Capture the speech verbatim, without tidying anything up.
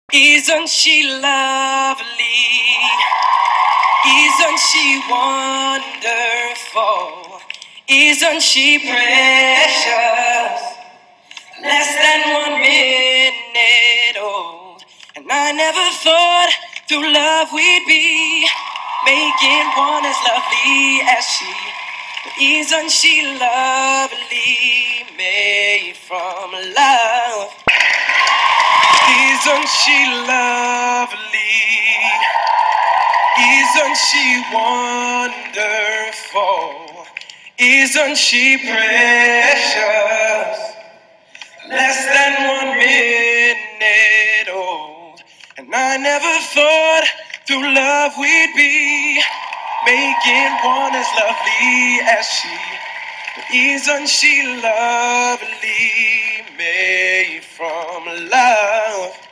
Isn't she lovely? Isn't she wonderful? Isn't she precious? Less than one minute old. And I never thought through love we'd be making one as lovely as she. But isn't she lovely, made from love? Isn't she lovely? Isn't she wonderful? Isn't she precious? Less than one minute old. And I never thought through love we'd be making one as lovely as she. But isn't she lovely, made from love?